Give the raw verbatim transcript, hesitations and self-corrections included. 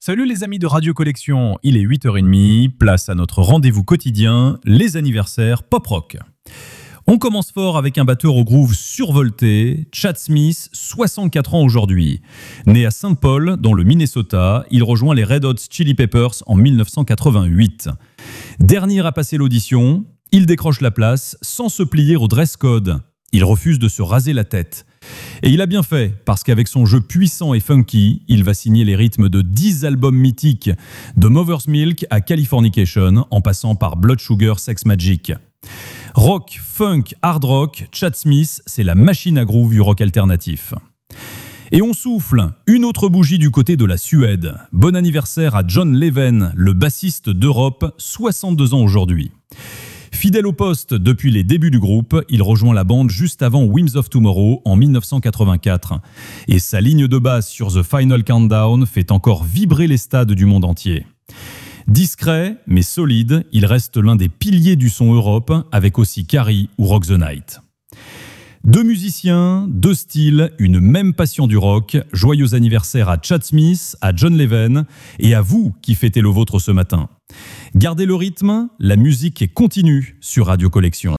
Salut les amis de Radio Collection, il est huit heures trente, place à notre rendez-vous quotidien, les anniversaires pop-rock. On commence fort avec un batteur au groove survolté, Chad Smith, soixante-quatre ans aujourd'hui. Né à Saint Paul, dans le Minnesota, il rejoint les Red Hot Chili Peppers en mille neuf cent quatre-vingt-huit. Dernier à passer l'audition, il décroche la place sans se plier au dress code. Il refuse de se raser la tête. Et il a bien fait, parce qu'avec son jeu puissant et funky, il va signer les rythmes de dix albums mythiques, de Mother's Milk à Californication, en passant par Blood Sugar Sex Magik. Rock, funk, hard rock, Chad Smith, c'est la machine à groove du rock alternatif. Et on souffle, une autre bougie du côté de la Suède. Bon anniversaire à John Leven, le bassiste d'Europe, soixante-deux ans aujourd'hui. Fidèle au poste depuis les débuts du groupe, il rejoint la bande juste avant Whims of Tomorrow en mille neuf cent quatre-vingt-quatre. Et sa ligne de basse sur The Final Countdown fait encore vibrer les stades du monde entier. Discret, mais solide, il reste l'un des piliers du son Europe, avec aussi Carrie ou Rock the Night. Deux musiciens, deux styles, une même passion du rock. Joyeux anniversaire à Chad Smith, à John Leven et à vous qui fêtez le vôtre ce matin. Gardez le rythme, la musique est continue sur Radio Collection.